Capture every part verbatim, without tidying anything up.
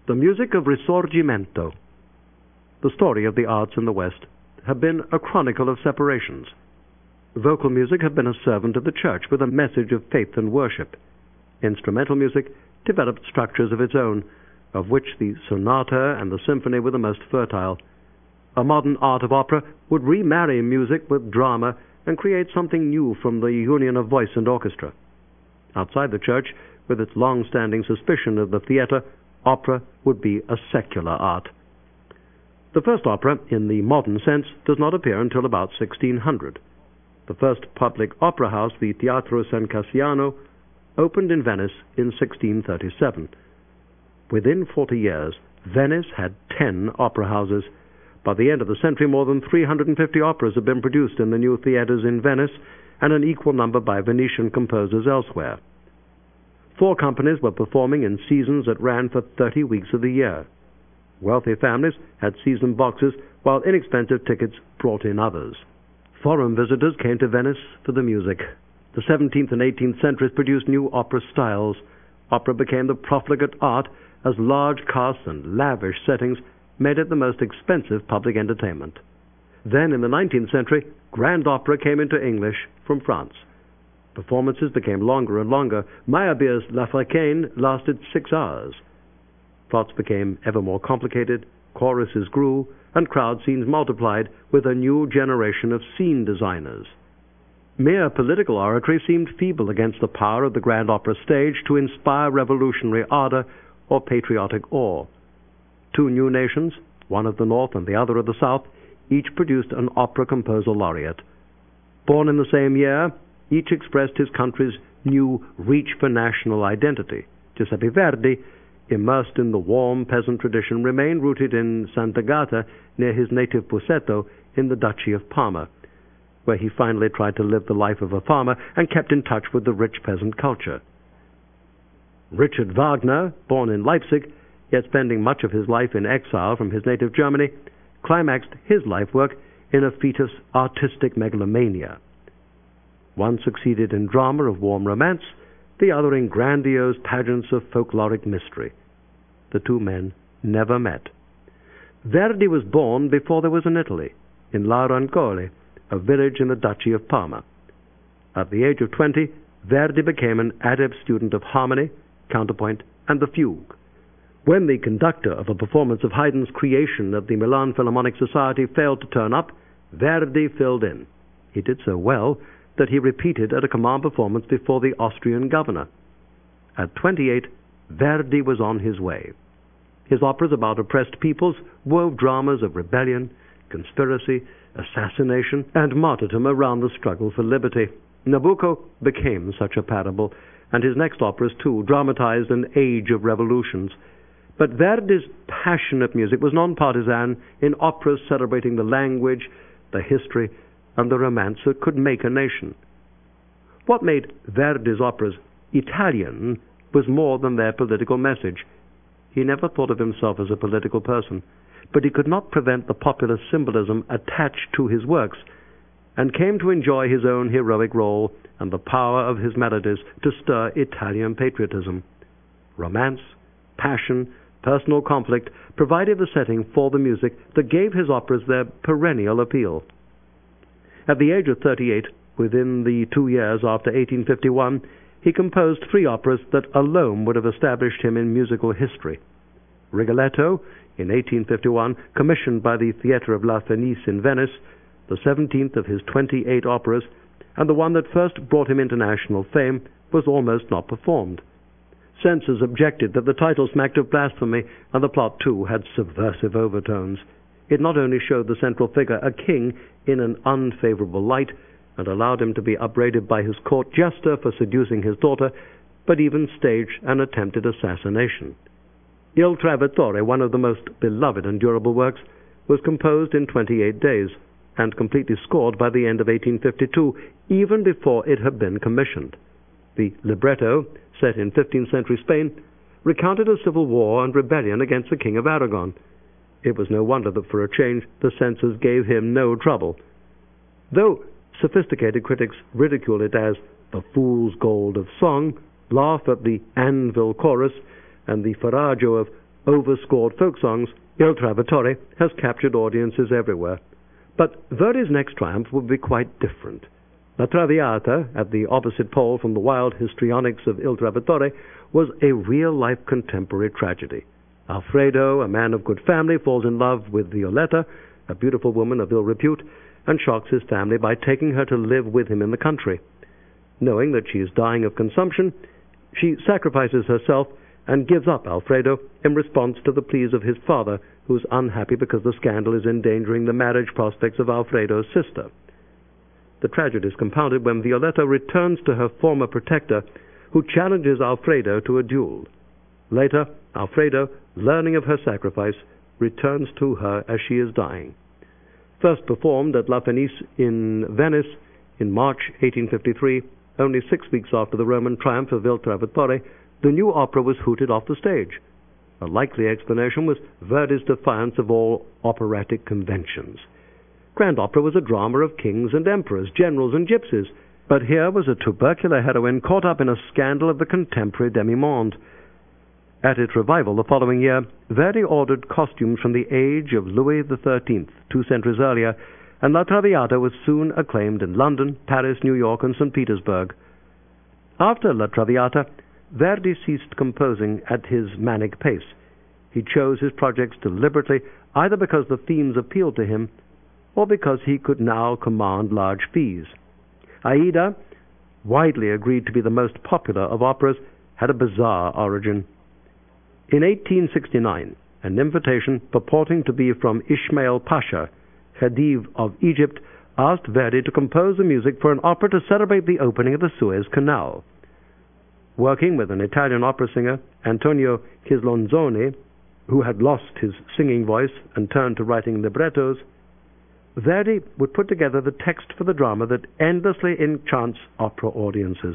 The music of Risorgimento. The story of the arts in the West had been a chronicle of separations. Vocal music had been a servant of the church with a message of faith and worship. Instrumental music developed structures of its own, of which the sonata and the symphony were the most fertile. A modern art of opera would remarry music with drama and create something new from the union of voice and orchestra. Outside the church, with its long-standing suspicion of the theatre, opera would be a secular art. The first opera, in the modern sense, does not appear until about sixteen hundred. The first public opera house, the Teatro San Cassiano, opened in Venice in sixteen thirty-seven. Within forty years, Venice had ten opera houses. By the end of the century, more than three hundred fifty operas had been produced in the new theatres in Venice, and an equal number by Venetian composers elsewhere. Four companies were performing in seasons that ran for thirty weeks of the year. Wealthy families had season boxes, while inexpensive tickets brought in others. Foreign visitors came to Venice for the music. The seventeenth and eighteenth centuries produced new opera styles. Opera became the profligate art, as large casts and lavish settings made it the most expensive public entertainment. Then, in the nineteenth century, grand opera came into English from France. Performances became longer and longer. Meyerbeer's L'Africaine lasted six hours. Plots became ever more complicated, choruses grew, and crowd scenes multiplied with a new generation of scene designers. Mere political oratory seemed feeble against the power of the grand opera stage to inspire revolutionary ardor or patriotic awe. Two new nations, one of the North and the other of the South, each produced an opera composer laureate. Born in the same year, each expressed his country's new reach for national identity. Giuseppe Verdi, immersed in the warm peasant tradition, remained rooted in Sant'Agata, near his native Busseto, in the Duchy of Parma, where he finally tried to live the life of a farmer and kept in touch with the rich peasant culture. Richard Wagner, born in Leipzig, yet spending much of his life in exile from his native Germany, climaxed his life work in a feat of artistic megalomania. One succeeded in drama of warm romance, the other in grandiose pageants of folkloric mystery. The two men never met. Verdi was born before there was an Italy, in Laurancole, a village in the Duchy of Parma. At the age of twenty, Verdi became an adept student of harmony, counterpoint, and the fugue. When the conductor of a performance of Haydn's Creation at the Milan Philharmonic Society failed to turn up, Verdi filled in. He did so well that he repeated at a command performance before the Austrian governor. At twenty-eight, Verdi was on his way. His operas about oppressed peoples wove dramas of rebellion, conspiracy, assassination, and martyrdom around the struggle for liberty. Nabucco became such a parable, and his next operas, too, dramatized an age of revolutions. But Verdi's passionate music was non-partisan in operas celebrating the language, the history, and the romance that could make a nation. What made Verdi's operas Italian was more than their political message. He never thought of himself as a political person, but he could not prevent the popular symbolism attached to his works, and came to enjoy his own heroic role and the power of his melodies to stir Italian patriotism. Romance, passion, personal conflict provided the setting for the music that gave his operas their perennial appeal. At the age of thirty-eight, within the two years after eighteen fifty-one, he composed three operas that alone would have established him in musical history. Rigoletto, in eighteen fifty-one, commissioned by the Theatre of La Fenice in Venice, the seventeenth of his twenty-eight operas, and the one that first brought him international fame, was almost not performed. Censors objected that the title smacked of blasphemy, and the plot, too, had subversive overtones. It not only showed the central figure, a king, in an unfavorable light, and allowed him to be upbraided by his court jester for seducing his daughter, but even staged an attempted assassination. Il Trovatore, one of the most beloved and durable works, was composed in twenty-eight days, and completely scored by the end of eighteen fifty-two, even before it had been commissioned. The libretto, set in fifteenth century Spain, recounted a civil war and rebellion against the King of Aragon. It was no wonder that for a change the censors gave him no trouble. Though sophisticated critics ridicule it as the fool's gold of song, laugh at the anvil chorus, and the farraggio of overscored folk songs, Il Trovatore has captured audiences everywhere. But Verdi's next triumph would be quite different. La Traviata, at the opposite pole from the wild histrionics of Il Trovatore, was a real-life contemporary tragedy. Alfredo, a man of good family, falls in love with Violetta, a beautiful woman of ill repute, and shocks his family by taking her to live with him in the country. Knowing that she is dying of consumption, she sacrifices herself and gives up Alfredo in response to the pleas of his father, who is unhappy because the scandal is endangering the marriage prospects of Alfredo's sister. The tragedy is compounded when Violetta returns to her former protector, who challenges Alfredo to a duel. Later, Alfredo, learning of her sacrifice, returns to her as she is dying. First performed at La Fenice in Venice in March eighteen fifty-three, only six weeks after the Roman triumph of Il Trovatore, the new opera was hooted off the stage. A likely explanation was Verdi's defiance of all operatic conventions. Grand opera was a drama of kings and emperors, generals and gypsies, but here was a tubercular heroine caught up in a scandal of the contemporary demi-monde. At its revival the following year, Verdi ordered costumes from the age of Louis the Thirteenth, two centuries earlier, and La Traviata was soon acclaimed in London, Paris, New York, and Saint Petersburg. After La Traviata, Verdi ceased composing at his manic pace. He chose his projects deliberately, either because the themes appealed to him, or because he could now command large fees. Aida, widely agreed to be the most popular of operas, had a bizarre origin. In eighteen sixty-nine, an invitation purporting to be from Ismail Pasha, Khedive of Egypt, asked Verdi to compose the music for an opera to celebrate the opening of the Suez Canal. Working with an Italian opera singer, Antonio Chislonzoni, who had lost his singing voice and turned to writing librettos, Verdi would put together the text for the drama that endlessly enchants opera audiences.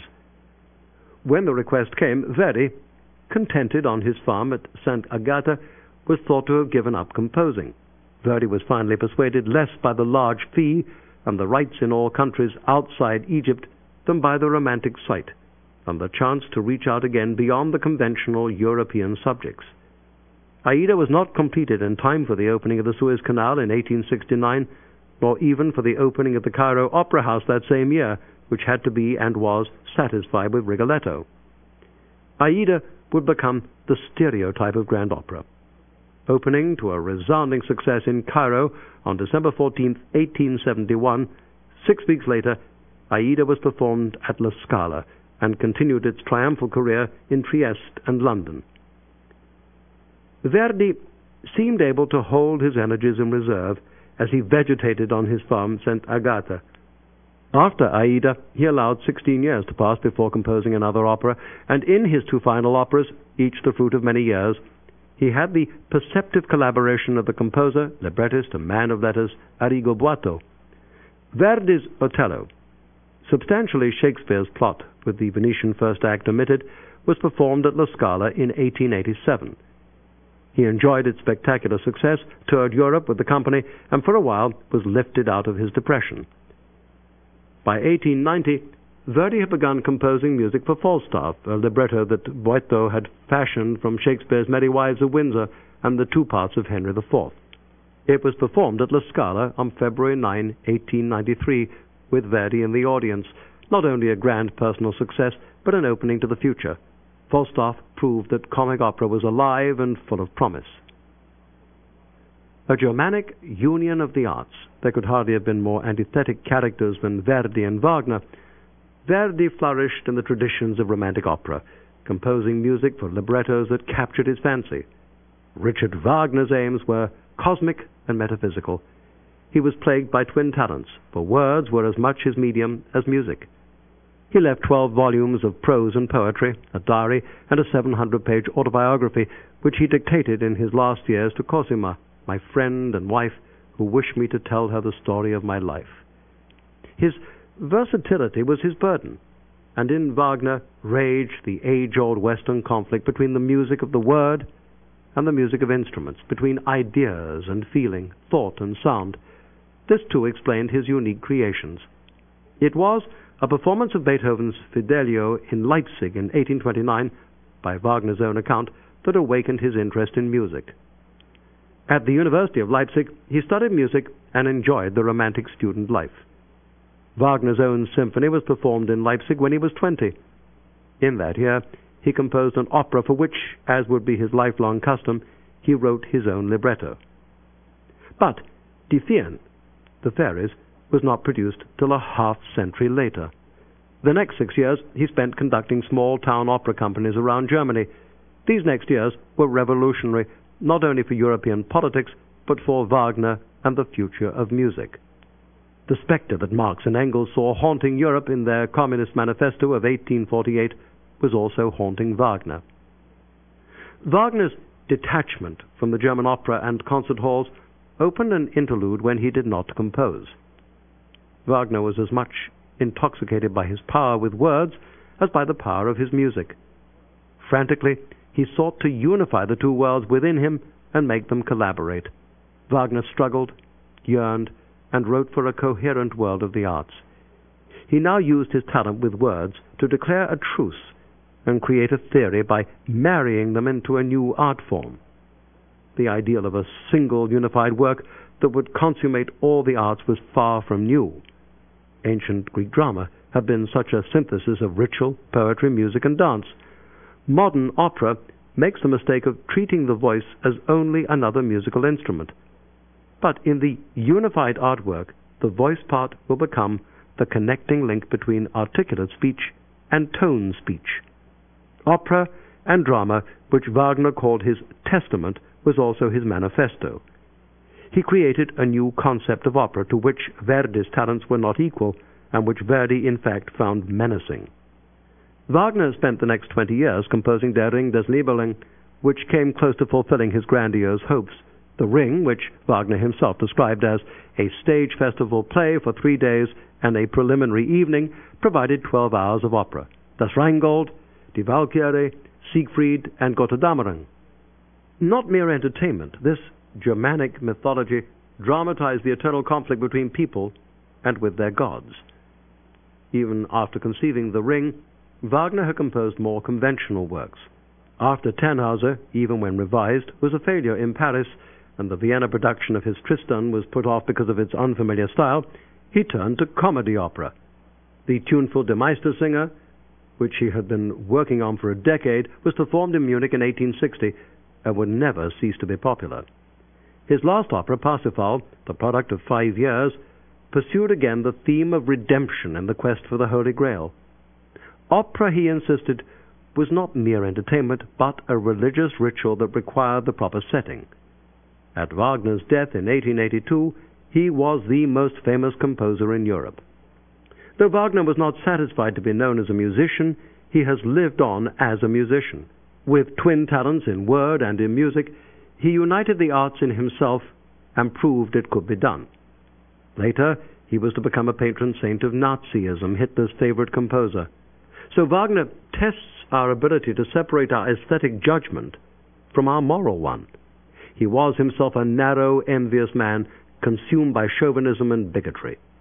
When the request came, Verdi, contented on his farm at Sant'Agata, was thought to have given up composing. Verdi was finally persuaded less by the large fee and the rights in all countries outside Egypt than by the romantic sight and the chance to reach out again beyond the conventional European subjects. Aida was not completed in time for the opening of the Suez Canal in eighteen sixty-nine, nor even for the opening of the Cairo Opera House that same year, which had to be and was satisfied with Rigoletto. Aida would become the stereotype of grand opera. Opening to a resounding success in Cairo on December fourteenth, eighteen seventy-one, six weeks later, Aida was performed at La Scala and continued its triumphal career in Trieste and London. Verdi seemed able to hold his energies in reserve as he vegetated on his farm Sant'Agata. After Aida, he allowed sixteen years to pass before composing another opera, and in his two final operas, each the fruit of many years, he had the perceptive collaboration of the composer, librettist, and man of letters, Arrigo Boito. Verdi's Otello, substantially Shakespeare's plot with the Venetian first act omitted, was performed at La Scala in eighteen eighty-seven. He enjoyed its spectacular success, toured Europe with the company, and for a while was lifted out of his depression. By eighteen ninety, Verdi had begun composing music for Falstaff, a libretto that Boito had fashioned from Shakespeare's Merry Wives of Windsor and the two parts of Henry the Fourth. It was performed at La Scala on February ninth, eighteen ninety-three, with Verdi in the audience, not only a grand personal success, but an opening to the future. Falstaff proved that comic opera was alive and full of promise. A Germanic union of the arts. There could hardly have been more antithetic characters than Verdi and Wagner. Verdi flourished in the traditions of romantic opera, composing music for librettos that captured his fancy. Richard Wagner's aims were cosmic and metaphysical. He was plagued by twin talents, for words were as much his medium as music. He left twelve volumes of prose and poetry, a diary, and a seven hundred page autobiography, which he dictated in his last years to Cosima, my friend and wife, who wished me to tell her the story of my life. His versatility was his burden, and in Wagner raged the age-old Western conflict between the music of the word and the music of instruments, between ideas and feeling, thought and sound. This too explained his unique creations. It was a performance of Beethoven's Fidelio in Leipzig in eighteen twenty-nine, by Wagner's own account, that awakened his interest in music. At the University of Leipzig, he studied music and enjoyed the romantic student life. Wagner's own symphony was performed in Leipzig when he was twenty. In that year, he composed an opera for which, as would be his lifelong custom, he wrote his own libretto. But Die Feen, the Fairies, was not produced till a half-century later. The next six years he spent conducting small-town opera companies around Germany. These next years were revolutionary, not only for European politics, but for Wagner and the future of music. The spectre that Marx and Engels saw haunting Europe in their Communist Manifesto of eighteen forty-eight was also haunting Wagner. Wagner's detachment from the German opera and concert halls opened an interlude when he did not compose. Wagner was as much intoxicated by his power with words as by the power of his music. Frantically, he sought to unify the two worlds within him and make them collaborate. Wagner struggled, yearned, and wrote for a coherent world of the arts. He now used his talent with words to declare a truce and create a theory by marrying them into a new art form. The ideal of a single unified work that would consummate all the arts was far from new. Ancient Greek drama had been such a synthesis of ritual, poetry, music, and dance. Modern opera makes the mistake of treating the voice as only another musical instrument. But in the unified artwork, the voice part will become the connecting link between articulate speech and tone speech. Opera and drama, which Wagner called his testament, was also his manifesto. He created a new concept of opera to which Verdi's talents were not equal, and which Verdi in fact found menacing. Wagner spent the next twenty years composing Der Ring des Nibelungen, which came close to fulfilling his grandiose hopes. The Ring, which Wagner himself described as a stage festival play for three days and a preliminary evening, provided twelve hours of opera. Das Rheingold, Die Walküre, Siegfried, and Götterdämmerung. Not mere entertainment, this Germanic mythology dramatized the eternal conflict between people and with their gods. Even after conceiving The Ring, Wagner had composed more conventional works. After Tannhauser, even when revised, was a failure in Paris, and the Vienna production of his Tristan was put off because of its unfamiliar style, he turned to comedy opera. The tuneful Der Meistersinger, which he had been working on for a decade, was performed in Munich in eighteen sixty and would never cease to be popular. His last opera, Parsifal, the product of five years, pursued again the theme of redemption and the quest for the Holy Grail. Opera, he insisted, was not mere entertainment, but a religious ritual that required the proper setting. At Wagner's death in eighteen eighty-two, he was the most famous composer in Europe. Though Wagner was not satisfied to be known as a musician, he has lived on as a musician. With twin talents in word and in music, he united the arts in himself and proved it could be done. Later, he was to become a patron saint of Nazism, Hitler's favorite composer. So Wagner tests our ability to separate our aesthetic judgment from our moral one. He was himself a narrow, envious man, consumed by chauvinism and bigotry.